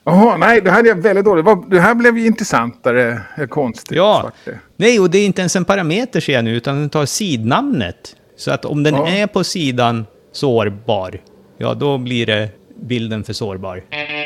Jaha, nej, det här är väldigt dåligt. Det här blev ju intressantare, konstigt. Ja, nej, och det är inte ens en parameter ser jag nu, utan den tar sidnamnet. Så att om den är på sidan sårbar, ja då blir det bilden för sårbar.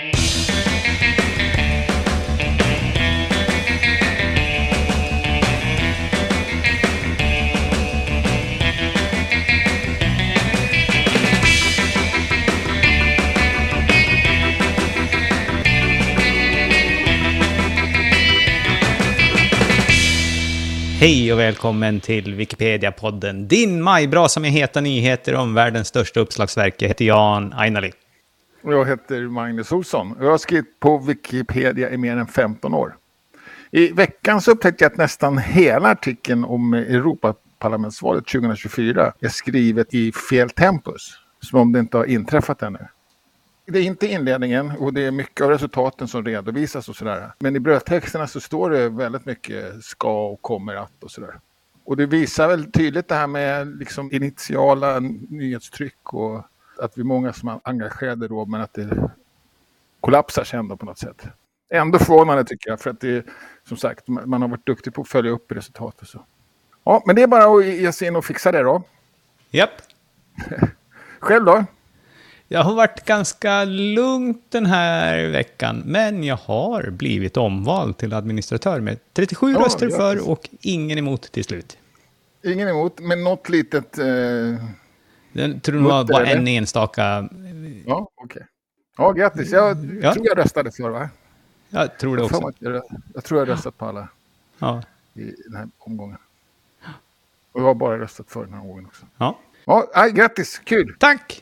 Hej och välkommen till Wikipedia-podden. Din majbrasa med heta nyheter om världens största uppslagsverk. Jag heter Jan Ainali. Och jag heter Magnus Olsson. Jag har skrivit på Wikipedia i mer än 15 år. I veckan så upptäckte jag att nästan hela artikeln om Europaparlamentsvalet 2024 är skrivet i fel tempus. Som om det inte har inträffat ännu. Det är inte inledningen och det är mycket av resultaten som redovisas och sådär. Men i brödtexterna så står det väldigt mycket ska och kommer att och sådär. Och det visar väl tydligt det här med liksom initiala nyhetstryck och att vi är många som är engagerade då, men att det kollapsar sen då på något sätt. Ändå förvånande tycker jag, för att det som sagt, man har varit duktig på att följa upp resultat och så. Ja, men det är bara att ge sig in och fixa det då. Japp. Själv då? Jag har varit ganska lugnt den här veckan, men jag har blivit omvald till administratör med 37 röster för och ingen emot till slut. Ingen emot, men något litet... Jag tror det var bara en enstaka... Ja, okej. Ja, grattis. Jag tror jag röstade för, va? Jag tror det också. Jag tror jag röstat på alla i den här omgången. Och jag har bara röstat för den här omgången också. Ja. Ja, grattis. Kul. Tack!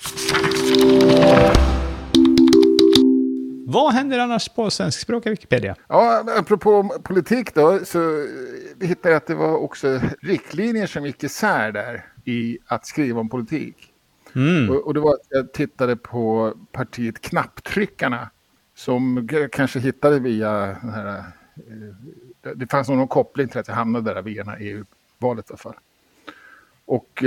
Vad händer annars på svenskspråkiga Wikipedia? Ja, apropå politik då, så hittade jag att det var också riktlinjer som gick isär där i att skriva om politik. Och det var att jag tittade på partiet Knapptryckarna som kanske hittade via den här... Det fanns någon koppling till att jag hamnade där via den här EU-valet i alla fall. Och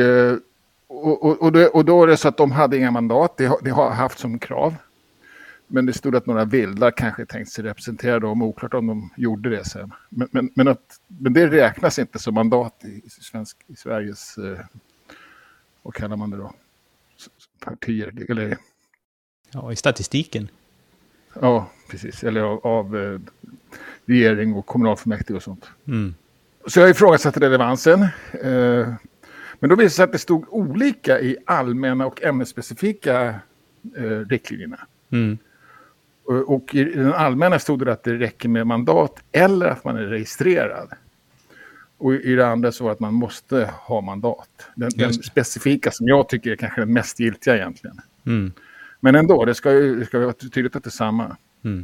då är det så att de hade inga mandat, det har haft som krav. Men det stod att några vildar kanske tänkt sig representera dem, oklart om de gjorde det sen. Men det räknas inte som mandat i Sveriges, vad kallar man det då? Partier, eller... Ja, i statistiken. Ja, precis. Eller av regering och kommunalfullmäktige och sånt. Så jag ifrågasatte relevansen. Men då visade det sig att det stod olika i allmänna och ämnesspecifika riktlinjerna. Och i den allmänna stod det att det räcker med mandat eller att man är registrerad. Och i det andra så var att man måste ha mandat. Den specifika som jag tycker är kanske den mest giltiga egentligen. Men ändå, det ska vara tydligt att det är samma.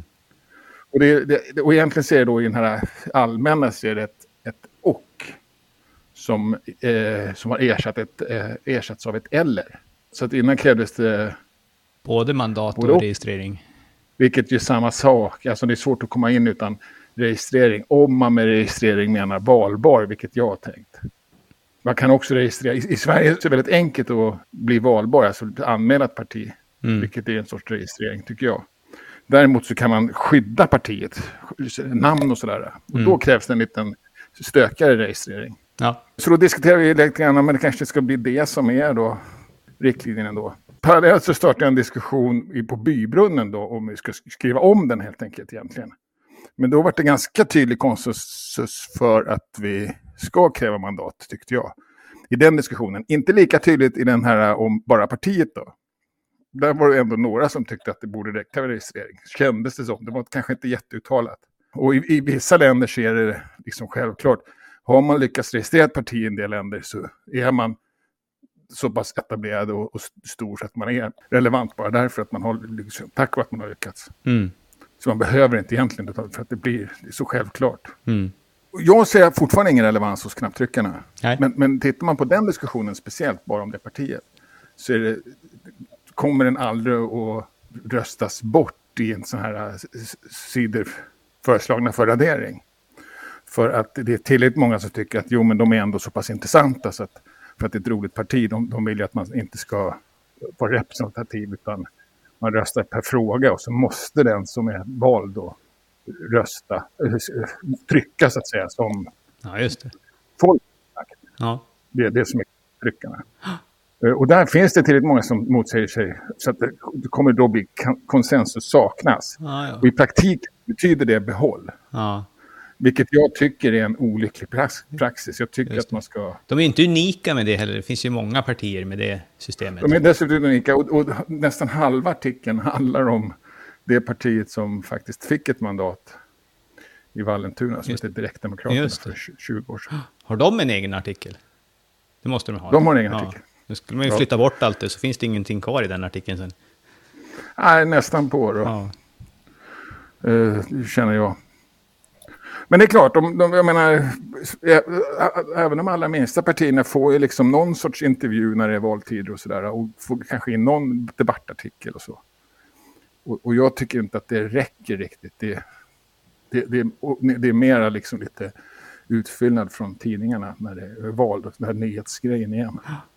Och egentligen ser det då i den här allmänna så är det ett och. Som har ersatts av ett eller. Så att innan krävdes det... Både mandat och registrering. Vilket är samma sak. Alltså det är svårt att komma in utan registrering. Om man med registrering menar valbar, vilket jag har tänkt. Man kan också registrera. I Sverige är det väldigt enkelt att bli valbar. Alltså anmäla ett parti. Vilket är en sorts registrering tycker jag. Däremot så kan man skydda partiet. Namn och sådär. Och då krävs det en liten stökare registrering. Ja. Så då diskuterar vi lite grann, men det kanske ska bli det som är då riktlinjen ändå. Parallellt så startar jag en diskussion på Bybrunnen då om vi ska skriva om den helt enkelt egentligen. Men då var det ganska tydlig konsensus för att vi ska kräva mandat tyckte jag. I den diskussionen. Inte lika tydligt i den här om bara partiet då. Där var det ändå några som tyckte att det borde räcka med registrering. Kändes det som. Det var kanske inte jätteuttalat. Och i vissa länder så är det liksom självklart. Har man lyckats registrera ett parti i en del länder så är man så pass etablerad och stor så att man är relevant bara därför att man har liksom, tack vare att man har lyckats. Så man behöver inte egentligen för att det är så självklart. Jag ser fortfarande ingen relevans hos knapptryckarna. Men tittar man på den diskussionen speciellt bara om det partiet så kommer den aldrig att röstas bort i en sån här sidor föreslagna för radering. För att det är tillräckligt många som tycker att men de är ändå så pass intressanta så att för att det är ett roligt parti, de vill ju att man inte ska vara representativ utan man röstar per fråga och så måste den som är vald då rösta, trycka så att säga som just det. Folk. Ja. Det är det som är tryckarna. Och där finns det tillräckligt många som motsäger sig så att det kommer då bli konsensus saknas. Och i praktik betyder det behåll. Vilket jag tycker är en olycklig praxis. Jag tycker att man ska... De är inte unika med det heller. Det finns ju många partier med det systemet. De är dessutom unika och nästan halva artikeln handlar om det partiet som faktiskt fick ett mandat i Vallentuna som heter Direktdemokraterna för 20 år sedan. Har de en egen artikel? Det måste de ha. De har en egen artikel. Nu skulle man ju flytta bort allt det så finns det ingenting kvar i den artikeln sen. Nej, nästan på då. Känner jag. Men det är klart, jag menar, även de allra minsta partierna får ju liksom någon sorts intervju när det är valtider och sådär. Och får kanske in någon debattartikel och så. Och jag tycker inte att det räcker riktigt. Det är mera liksom lite utfyllnad från tidningarna när det är val och den här nyhetsgrejen igen.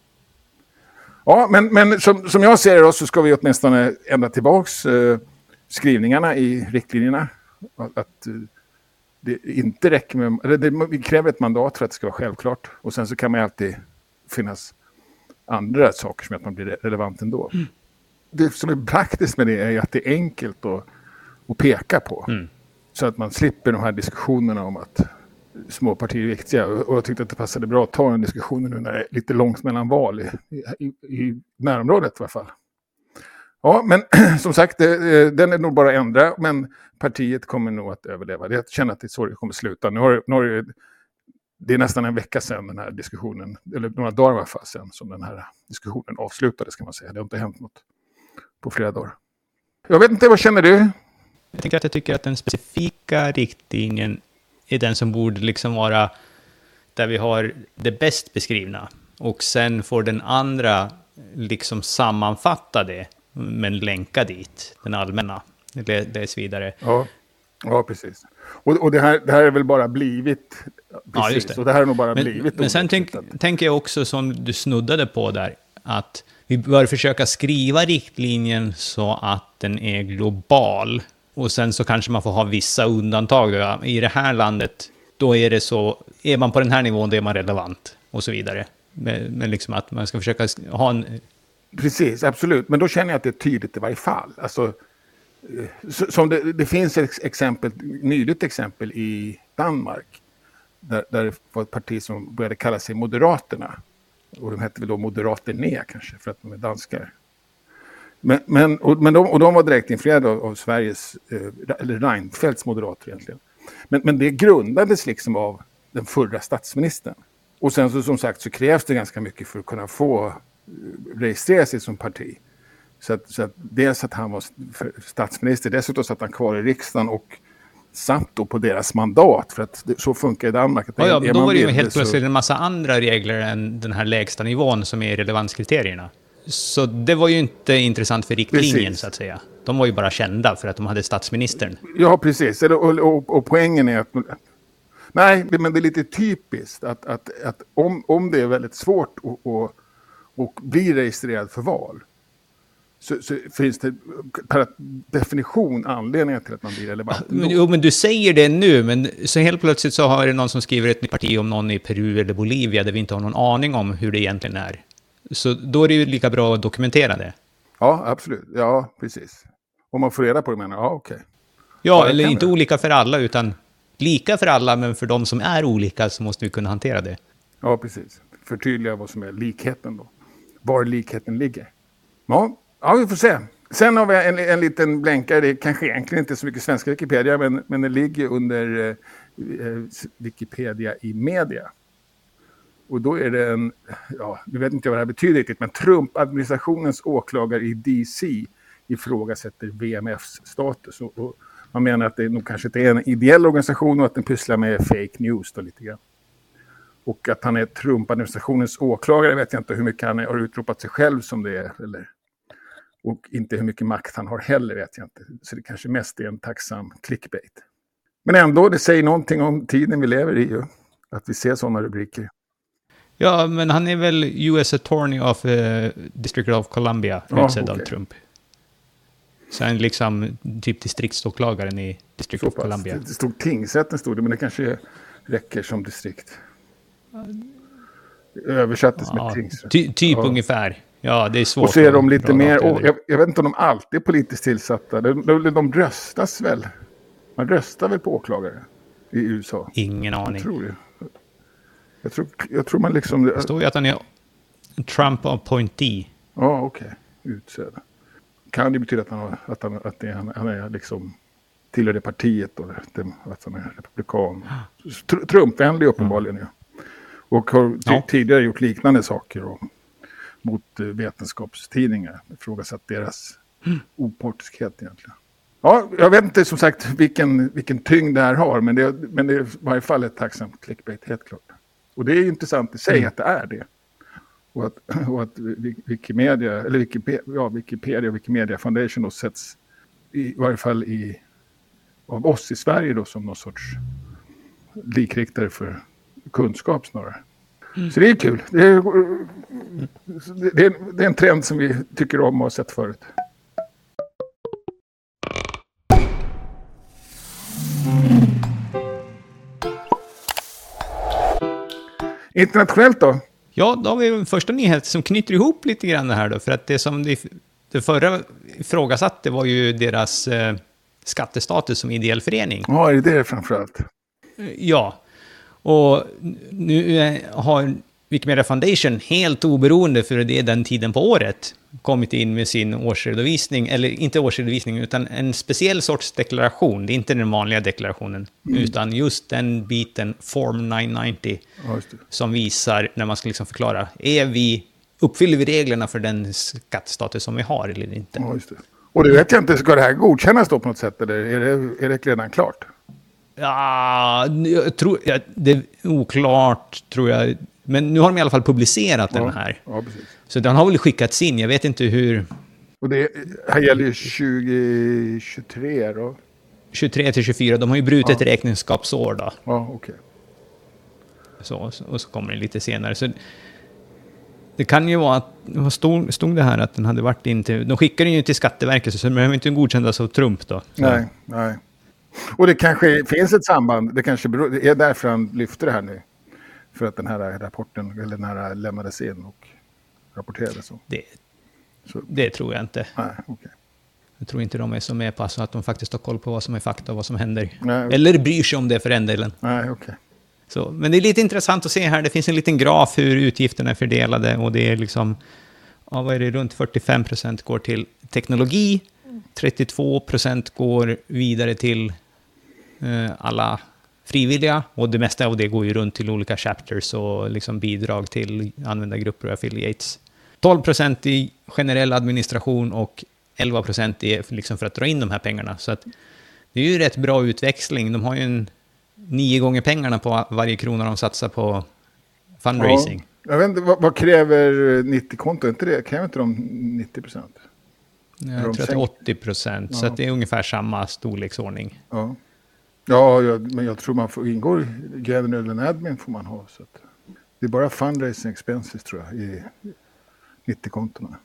Ja, men som jag ser det då så ska vi åtminstone ändra tillbaks skrivningarna i riktlinjerna. Att det inte räcker med... Vi kräver ett mandat för att det ska vara självklart. Och sen så kan man alltid finnas andra saker som att man blir relevant ändå. Det som är praktiskt med det är att det är enkelt att peka på. Så att man slipper de här diskussionerna om att små partier är viktiga. Och jag tyckte att det passade bra att ta en diskussion nu när det är lite långt mellan val i närområdet i alla fall. Ja, men som sagt, den är nog bara att ändra, men partiet kommer nog att överleva. Jag känner att det är så det kommer att sluta. Det är nästan en vecka sedan den här diskussionen, eller några dagar i alla fall sedan, som den här diskussionen avslutades kan man säga. Det har inte hänt något på flera dagar. Jag vet inte, vad känner du? Jag tycker att den specifika riktlinjen är den som borde liksom vara där vi har det bäst beskrivna. Och sen får den andra liksom sammanfatta det, men länka dit, den allmänna. Läs vidare. Ja, precis. Och det här är väl bara blivit... Precis, ja, just det. Och det här är nog bara blivit... Men sen tänker jag också, som du snuddade på där, att vi bör försöka skriva riktlinjen så att den är global. Och sen så kanske man får ha vissa undantag. Då. I det här landet, då är det så... Är man på den här nivån, då är man relevant. Och så vidare. Men liksom att man ska försöka ha en... Precis, absolut. Men då känner jag att det är tydligt i varje fall. Alltså, som det finns ett exempel, nyligt exempel i Danmark. Där det var ett parti som började kalla sig Moderaterna. Och de hette väl då Moderaterna kanske, för att de är danskar. Men de var direkt influerade av Sveriges, eller Reinfeldts moderater egentligen. Men det grundades liksom av den förra statsministern. Och sen så som sagt så krävs det ganska mycket för att kunna få registrera sig som parti. Så att dels att han var statsminister, dessutom satt han kvar i riksdagen och satt då på deras mandat, för att så funkar i Danmark. Att då var det ju helt plötsligt en massa andra regler än den här lägsta nivån som är relevanskriterierna. Så det var ju inte intressant för riktlinjen så att säga. De var ju bara kända för att de hade statsministern. Ja, precis. Och poängen är att... Nej, men det är lite typiskt att om det är väldigt svårt att bli registrerad för val, så finns det per definition anledningar till att man blir relevant. Men du säger det nu, men så helt plötsligt så har det någon som skriver ett nytt parti om någon i Peru eller Bolivia där vi inte har någon aning om hur det egentligen är. Så då är det ju lika bra att dokumentera det. Ja, absolut. Ja, precis. Om man får reda på det, menar jag, okej. Ja, eller inte olika för alla, utan lika för alla, men för de som är olika så måste vi kunna hantera det. Ja, precis. Förtydliga vad som är likheten då. Var likheten ligger. Ja, vi får se. Sen har vi en liten blänkare, det är kanske egentligen inte så mycket svenska Wikipedia, men det ligger under Wikipedia i media. Och då är det nu vet inte vad det här betyder riktigt, men Trump-administrationens åklagare i DC ifrågasätter VMFs status. Och man menar att det nog kanske inte är en ideell organisation och att den pysslar med fake news då lite grann. Och att han är Trump-administrationens åklagare, vet jag inte hur mycket han har utropat sig själv som det är. Och inte hur mycket makt han har heller, vet jag inte. Så det kanske mest är en tacksam clickbait. Men ändå, det säger någonting om tiden vi lever i ju. Att vi ser sådana rubriker. Ja, men han är väl US Attorney of District of Columbia, utsedd av Trump. Sen liksom typ distriktsåklagaren i District of Columbia. Det stod tingsrätten stod det, men det kanske räcker som distrikt. Översattes med tingsrätt. Typ ungefär. Ja, det är svårt. Och så är de lite mer, jag vet inte om de alltid är politiskt tillsatta. De röstas väl. Man röstar väl på åklagare i USA? Ingen aning. Jag tror det. Jag tror man liksom... Det står ju att han är Trump appointee. Ja, okej. Utsedd. Kan det betyda att han är liksom tillhör det partiet och att han är republikan? Trumpvänlig uppenbarligen, ja. Och har tidigare gjort liknande saker mot vetenskapstidningar. Ifrågasatt deras opartiskhet egentligen. Ja, jag vet inte som sagt vilken tyngd det här har, men det är i varje fall ett tacksamt clickbait, helt klart. Och det är ju intressant i sig att det är det. Och att Wikimedia och Wikimedia Foundation då sätts i varje fall av oss i Sverige då som någon sorts likriktare för kunskap snarare. Så det är kul. Det är en trend som vi tycker om och har sett förut. Internationellt då? Ja, då har vi en första nyhet som knyter ihop lite grann det här då. För att det som det förra ifrågasatte var ju deras skattestatus som ideell förening. Ja, är det framförallt? Ja, och nu har Wikimedia Foundation helt oberoende för det den tiden på året kommit in med sin årsredovisning, eller inte årsredovisning utan en speciell sorts deklaration. Det är inte den vanliga deklarationen, utan just den biten Form 990 som visar när man ska liksom förklara, uppfyller vi reglerna för den skattestatus som vi har eller inte? Ja, just det. Och det vet jag inte, ska det här godkännas då på något sätt, eller är det redan klart? Ja, det är oklart tror jag. Men nu har de i alla fall publicerat den här. Ja, precis. Så den har väl skickats in, jag vet inte hur... Och det här gäller ju 2023 då? 23 till 24, de har ju brutit räkenskapsår då. Ja, okej. Och så kommer det lite senare. Så det kan ju vara att, stod det här att den hade varit in till... De skickar den ju till Skatteverket, så de behöver inte godkännas av Trump då. Så. Nej. Och det kanske finns ett samband, det är därför han lyfter det här nu. För att den här rapporten, eller den här lämnades in och rapporterades. Det tror jag inte. Nej, okej. Jag tror inte de är så med på så att de faktiskt har koll på vad som är fakta och vad som händer. Nej. Eller bryr sig om det för den delen. Nej, okej. Så, men det är lite intressant att se här. Det finns en liten graf hur utgifterna är fördelade. Och det är liksom, vad är det, runt 45% går till teknologi. 32% går vidare till alla frivilliga, och det mesta av det går ju runt till olika chapters och liksom bidrag till användargrupper och affiliates. 12% i generell administration och 11% är liksom för att dra in de här pengarna. Så att det är ju rätt bra utväxling. De har ju 9 gånger pengarna på varje krona de satsar på fundraising. Ja, jag vet inte, vad kräver 90-konto? Kräver inte de 90%? Jag tror att det är 80%, så att det är ungefär samma storleksordning. Ja, men jag tror man får ingå i general admin får man ha. Så att det är bara fundraising expenses tror jag i 90-kontona.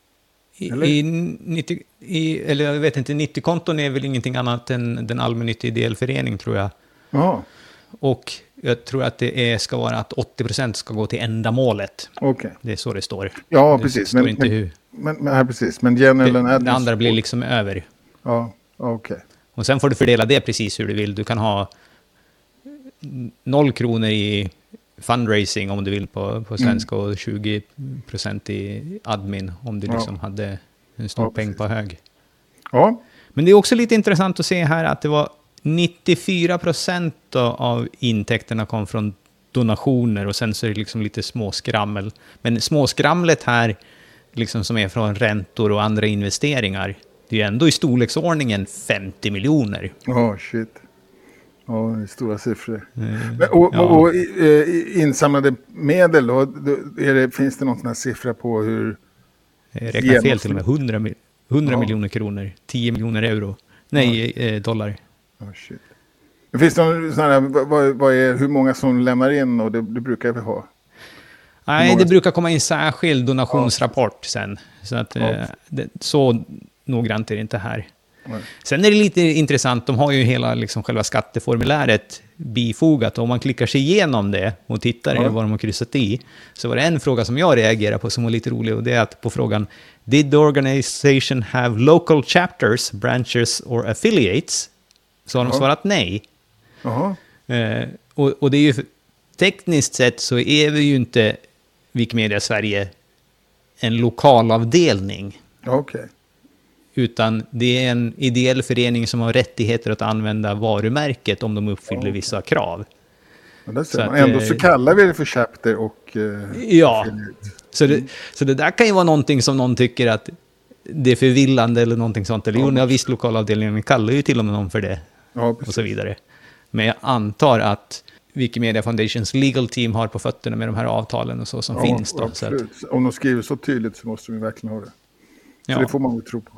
Eller jag vet inte, 90-konton är väl ingenting annat än den allmännyttiga ideell förening tror jag. Ja. Och jag tror att det ska vara att 80% ska gå till ändamålet. Okej. Det är så det står. Ja, det precis. Står inte hur. Men precis. Men general admin... Det andra blir liksom över. Ja, okej. Och sen får du fördela det precis hur du vill. Du kan ha 0 kronor i fundraising om du vill på svenska och 20% i admin om du liksom hade en stor peng på hög. Ja. Men det är också lite intressant att se här att det var 94% av intäkterna kom från donationer och sen så är det liksom lite småskrammel. Men småskramlet här liksom som är från räntor och andra investeringar, det är ändå i storleksordningen 50 miljoner. Shit. Ja, det är stora siffror. Och insamlade medel då, finns det någon sån här siffra på hur... Jag räknar fel till och med 100 miljoner kronor, 10 miljoner euro. Nej, dollar. Shit. Det finns någon sån här, vad är, hur många som lämnar in och det brukar vi ha? Nej, det brukar komma in särskild donationsrapport sen. Så att noggrant är det inte här. Nej. Sen är det lite intressant, de har ju hela liksom själva skatteformuläret bifogat. Och om man klickar sig igenom det och tittar i vad de har kryssat i, så var det en fråga som jag reagerar på som var lite rolig, och det är att på frågan Did the organization have local chapters, branches or affiliates? Så har de svarat nej. Och det är ju tekniskt sett så är vi ju inte Wikimedia Sverige en lokalavdelning. Okej. Utan det är en ideell förening som har rättigheter att använda varumärket om de uppfyller vissa krav. Men det ser man. Ändå så kallar vi det för chapter och... ja, så det där kan ju vara någonting som någon tycker att det är förvillande eller någonting sånt. Eller jo, visst, lokalavdelningen kallar ju till och med någon för det. Ja, och så vidare. Men jag antar att Wikimedia Foundations legal team har på fötterna med de här avtalen och så som finns då. Absolut. Så att... Om de skriver så tydligt så måste de verkligen ha det. Så det får man väl tro på.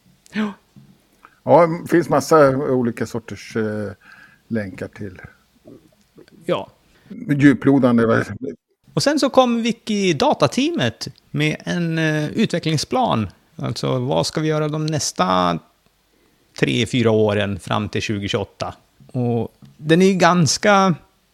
Ja, det finns massa olika sorters länkar till. Ja. Djuplodande. Och sen så kom Wikidata-teamet med en utvecklingsplan. Alltså vad ska vi göra de nästa 3-4 åren fram till 2028? Och den är ju ganska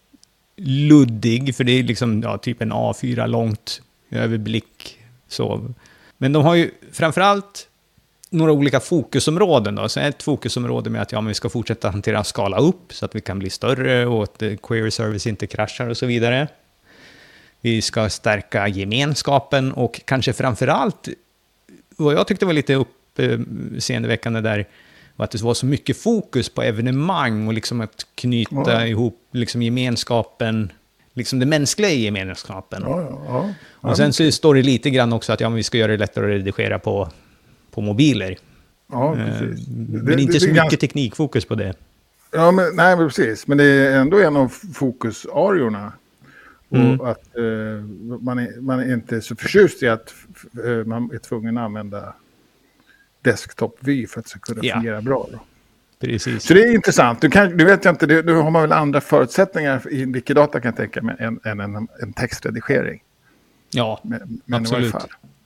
luddig, för det är liksom typ en A4 långt överblick. Så. Men de har ju framförallt några olika fokusområden då. Så ett fokusområde med att vi ska fortsätta hantera skala upp så att vi kan bli större och att query service inte kraschar och så vidare. Vi ska stärka gemenskapen och kanske framförallt, vad jag tyckte var lite uppseendeväckande där, var att det var så mycket fokus på evenemang och liksom att knyta ihop liksom gemenskapen, liksom det mänskliga i gemenskapen. Och sen så står det lite grann också att vi ska göra det lättare att redigera på mobiler. Ja, precis. Men inte så mycket teknikfokus på det. Ja, men precis. Men det är ändå en av fokusarierna. Och att man är inte så förtjust i att man är tvungen att använda desktop-vy för att det ska kunna fungera bra. Då. Precis. Så det är intressant. Du vet jag inte, nu har man väl andra förutsättningar i Wikidata kan jag tänka mig än en textredigering. Ja, men absolut. I varje fall.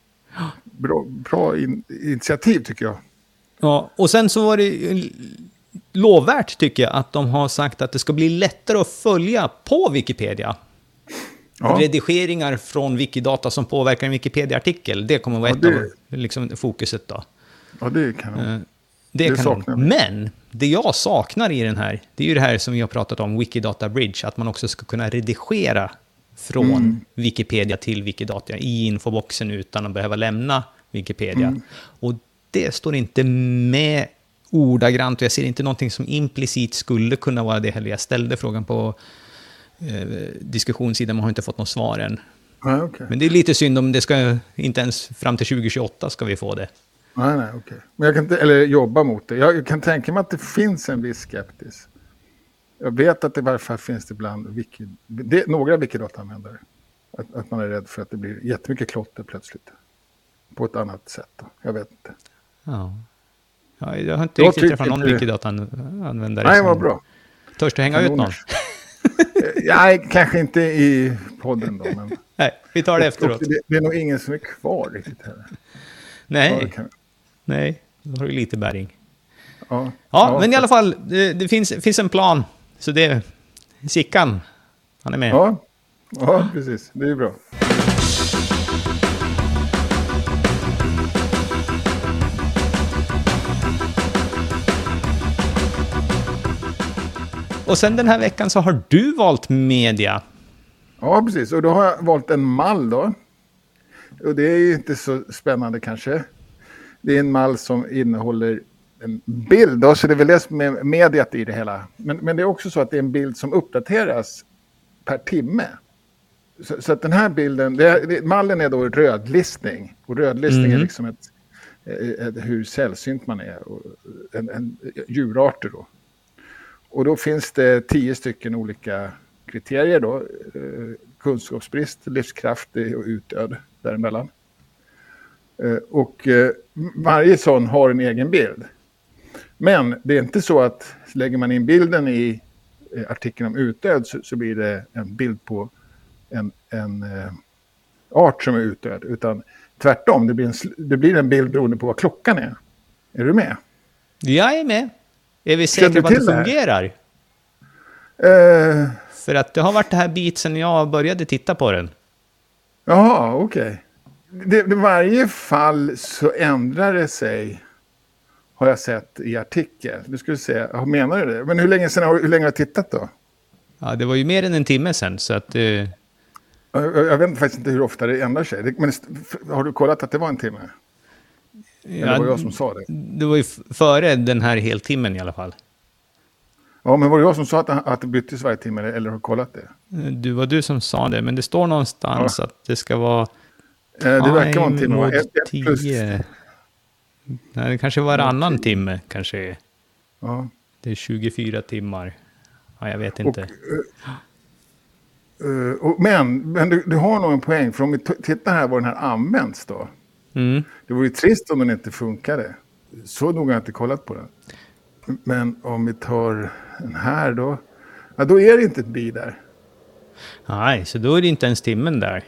Bra initiativ tycker jag. Ja, och sen så var det lovvärt tycker jag att de har sagt att det ska bli lättare att följa på Wikipedia. Redigeringar från Wikidata som påverkar en Wikipedia-artikel, det kommer att vara ett av liksom, fokuset då. Ja, det kan det kanon. Men det jag saknar i den här, det är ju det här som vi har pratat om, Wikidata Bridge, att man också ska kunna redigera från Wikipedia till Wikidata i infoboxen utan att behöva lämna Wikipedia. Och det står inte med ordagrant, och jag ser inte någonting som implicit skulle kunna vara det heller. Jag ställde frågan på diskussionssidan, man har inte fått något svar än. Okay. Men det är lite synd om det ska, inte ens fram till 2028 ska vi få det. Nej, okej. Men jag kan inte, eller jobba mot det. Jag kan tänka mig att det finns en viss skeptis. Jag vet att det i varje fall finns det bland några Wikidata-användare. Att man är rädd för att det blir jättemycket klotter plötsligt. På ett annat sätt då. Jag vet inte. Ja, jag har inte riktigt träffat någon Wikidata-användare. Nej, vad bra. Törs du hänga ut någon? Nej, kanske inte i podden då. Men... Nej, vi tar det efteråt. Det är nog ingen som är kvar riktigt här. Nej, då har du lite bäring. Ja, men i alla fall, det finns en plan. Så det är Sickan, han är med. Ja, precis. Det är bra. Och sen den här veckan så har du valt media. Ja, precis. Och då har jag valt en mall då. Och det är ju inte så spännande kanske. Det är en mall som innehåller en bild då, så det är väl det som är mediet i det hela. Men det är också så att det är en bild som uppdateras per timme. Så att den här bilden, mallen är då rödlistning. Och rödlistning är liksom ett hur sällsynt man är. Och en djurarter då. Och då finns det 10 stycken olika kriterier då. Kunskapsbrist, livskraft och utdöd däremellan. Och varje sån har en egen bild. Men det är inte så att lägger man in bilden i artikeln om utdöd så blir det en bild på en art som är utdöd. Utan tvärtom, det blir en bild beroende på vad klockan är. Är du med? Jag är med. Är vi säkra på att det fungerar? För att det har varit det här bit sen jag började titta på den. Jaha, okej. I varje fall så ändrar det sig, har jag sett i artikel. Du skulle säga, menar du det? Men hur länge har du tittat då? Ja, det var ju mer än en timme sen, så att... Jag vet faktiskt inte hur ofta det ändrar sig. Men har du kollat att det var en timme? Eller var det jag som sa det? Det var ju före den här heltimmen i alla fall. Ja, men var det jag som sa att det byttes varje timme, eller har du kollat det? Det var du som sa det, men det står någonstans att det ska vara... Det verkar vara en timme. Mot 10. Nej, det kanske var varannan timme, kanske. Ja. Det är 24 timmar. Ja, jag vet inte. Men du har nog en poäng, för om vi tittar här var den här används då. Mm. Det vore ju trist om den inte funkade. Så nog har jag inte kollat på den. Men om vi tar den här då. Ja, då är det inte ett bi där. Nej, så då är det inte ens timmen där.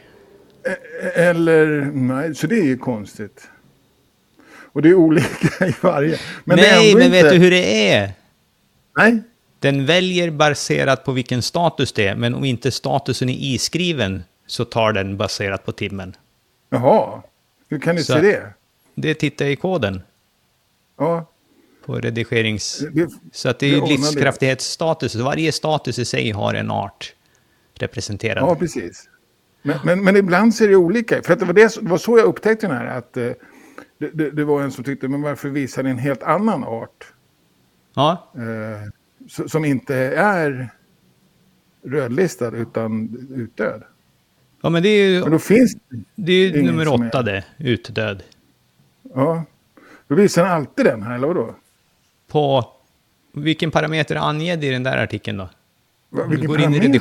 Eller, nej, så det är ju konstigt. Och det är olika i varje. Men nej, men inte... vet du hur det är? Nej. Den väljer baserat på vilken status det är, men om inte statusen är iskriven så tar den baserat på timmen. Jaha, hur kan du se det? Det tittar i koden. Ja. På redigerings... så att det är livskraftighetsstatus. Varje status i sig har en art representerad. Ja, precis. Men ibland ser det olika. För att det var så jag upptäckte den här. Att det var en som tyckte, men varför visar den en helt annan art? Ja. Som inte är rödlistad utan utdöd. Ja, men det är ju, men då finns det är ju nummer 8 det, utdöd. Ja, då visar den alltid den här, eller vadå? På vilken parameter är angedd i den där artikeln då? Om du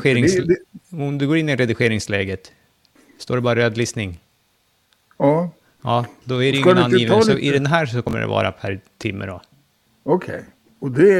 går in i redigeringsläget, står det bara rödlistning. Ja. Ja, då är det ingen angiven. Så i den här så kommer det vara per timme då. Okej. Och det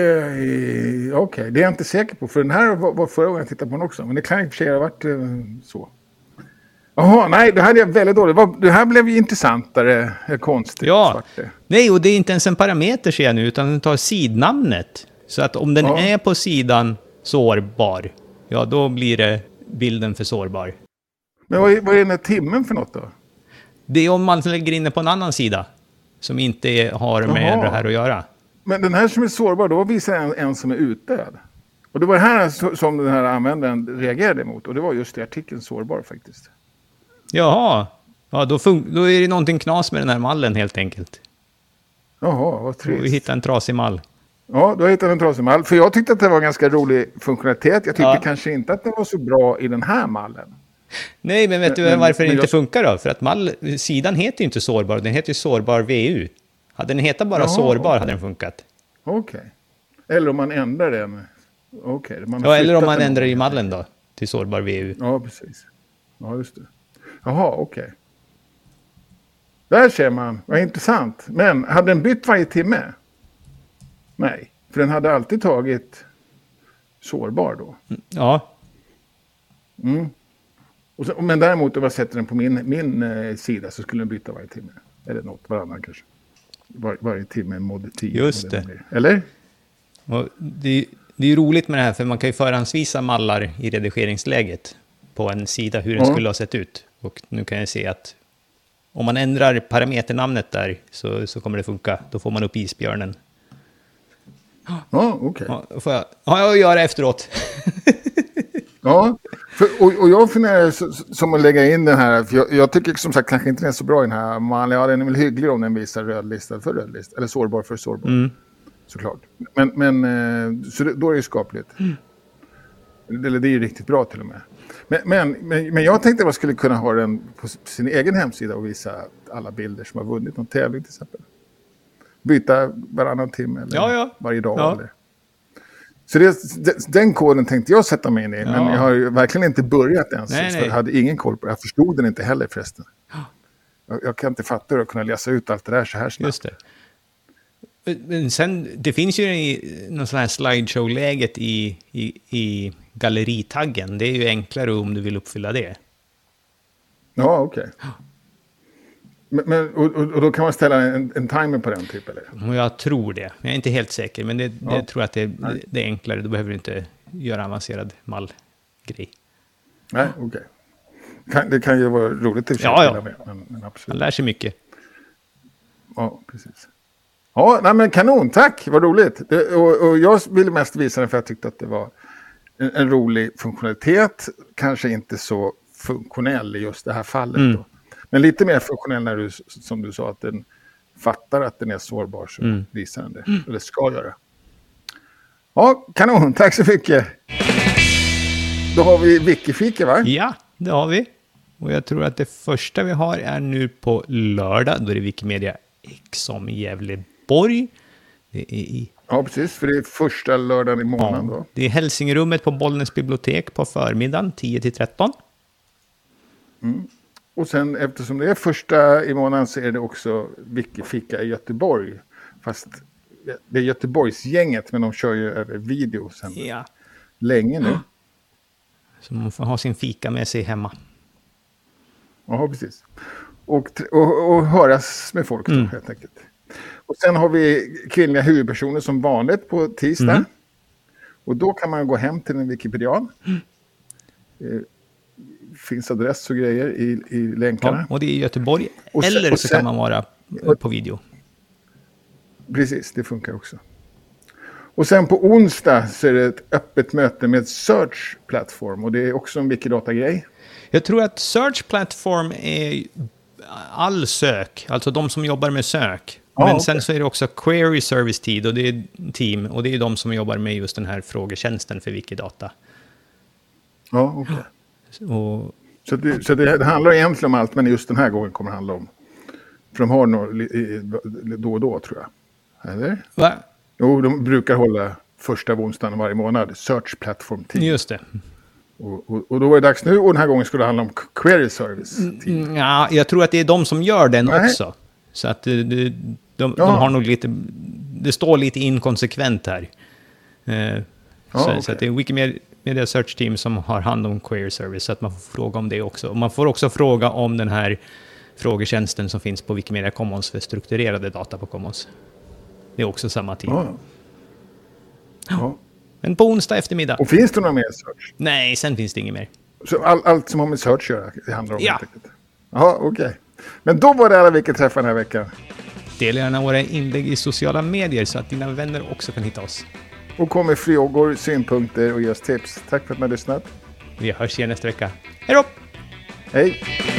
är det är jag inte säker på. För den här var förra gången jag tittade på den också. Men det kan i och för sig ha varit så. Jaha, nej, det här är väldigt dåligt. Det här blev ju intressantare, konstigt. Ja, nej, och det är inte ens en parameter ser jag nu, utan den tar sidnamnet. Så att om den är på sidan sårbar, ja då blir det bilden för sårbar. Men vad är den här timmen för något då? Det är om man lägger in det på en annan sida som inte har med det här att göra. Men den här som är sårbar, då visar en som är utdöd. Och det var det här som den här användaren reagerade emot. Och det var just i artikeln sårbar faktiskt. Jaha, ja, då är det någonting knas med den här mallen helt enkelt. Jaha, vad trist. Vi hittar en trasig mall. Ja, då hittade en trasig mall. För jag tyckte att det var en ganska rolig funktionalitet. Jag tyckte kanske inte att det var så bra i den här mallen. Nej, men vet du varför det inte funkar då? För att sidan heter ju inte sårbar, den heter ju sårbar VU. Hade den hetat bara sårbar hade den funkat. Okej. Eller om man ändrar den. Okej. Eller om man ändrar i mallen då, till sårbar VU. Ja, precis. Ja, just det. Jaha, okej. Där ser man, vad intressant. Men hade den bytt varje timme? Nej, för den hade alltid tagit sårbar då. Ja. Mm. Men däremot om jag sätter den på min sida så skulle den byta varje timme. Eller något, varannan kanske. Varje timme mod 10. Just det. Eller? Och det är ju roligt med det här, för man kan ju förhandsvisa mallar i redigeringsläget på en sida hur den skulle ha sett ut. Och nu kan jag se att om man ändrar parameternamnet där så kommer det funka. Då får man upp isbjörnen. Ja, okej. Ja, får jag göra efteråt. Ja, och jag funderar som att lägga in den här, för jag tycker som sagt kanske inte den är så bra i den här, men ja, den är väl hygglig om den visar rödlistad för rödlist, eller sårbar för sårbar, såklart. Men så då är det skapligt. Eller det är ju riktigt bra till och med. Men jag tänkte att man skulle kunna ha den på sin egen hemsida och visa alla bilder som har vunnit någon tävling till exempel. Byta varannan timme eller varje dag. Ja. Eller. Så den koden tänkte jag sätta mig in i. Men jag har ju verkligen inte börjat ens. Nej. Jag hade ingen koll på det. Jag förstod den inte heller förresten. Jag kan inte fatta hur jag kunna läsa ut allt det där så här snabbt. Just det. Men sen, det finns ju någon sån här slideshow-läget i galleritaggen. Det är ju enklare om du vill uppfylla det. Ja, okej. Och då kan man ställa en timer på den typ, eller? Jag tror det. Jag är inte helt säker, men det tror jag att det är enklare. Då behöver du inte göra avancerad mallgrej. Nej, okej. Det kan ju vara roligt att ja. Men absolut. Man lär sig mycket. Ja, precis. Ja, nej, men kanon, tack, vad roligt. Och jag ville mest visa den för jag tyckte att det var en rolig funktionalitet. Kanske inte så funktionell i just det här fallet då. Men lite mer funktionell när du, som du sa, att den fattar att den är sårbar, så visar den det. Eller ska göra. Ja, kanon, tack så mycket. Då har vi Wikifika, va? Ja, det har vi. Och jag tror att det första vi har är nu på lördag. Då är det Wikimedia X om Gävleborg. Det är Ja, precis. För det är första lördagen i månaden då. Det är Hälsingerummet på Bollnäs bibliotek på förmiddagen 10-13. Och sen eftersom det är första i månaden så är det också Wikifika i Göteborg. Fast det är Göteborgsgänget, men de kör ju över video sen länge nu. Så man får ha sin fika med sig hemma. Ja, precis. Och höras med folk då, helt enkelt. Och sen har vi kvinnliga huvudpersoner som vanligt på tisdag. Och då kan man gå hem till en Wikipedian. Finns adress och grejer i länkarna. Ja, och det är i Göteborg. Eller så kan man vara på video. Precis, det funkar också. Och sen på onsdag så är det ett öppet möte med Search Platform. Och det är också en Wikidata-grej. Jag tror att Search Platform är all sök. Alltså de som jobbar med sök. Men sen så är det också Query Service Team. Och det är team. Och det är de som jobbar med just den här frågetjänsten för Wikidata. Ja, okej. Så det handlar egentligen om allt, men just den här gången kommer det handla om. För de har då och då, tror jag. Eller? Va? Jo, de brukar hålla första onsdagen varje månad. Search Platform Team. Just det. Och då var det dags nu, och den här gången skulle det handla om Query Service Team. Ja, jag tror att det är de som gör den också. Så att de har nog lite... Det står lite inkonsekvent här. Så att det är Wikimedia Search Team som har hand om Query Service, så att man får fråga om det också. Och man får också fråga om den här frågetjänsten som finns på Wikimedia Commons för strukturerade data på Commons. Det är också samma team. Ja. Men på onsdag eftermiddag. Och finns det några mer search? Nej, sen finns det inget mer. Så allt som har med search att göra, det handlar om helt enkelt? Jaha, okej. Men då var det alla vilka träffar den här veckan. Dela gärna våra inlägg i sociala medier så att dina vänner också kan hitta oss. Och kom med frågor, synpunkter och ge oss tips. Tack för att ni har lyssnat. Vi hörs igen nästa vecka. Hej då! Hej!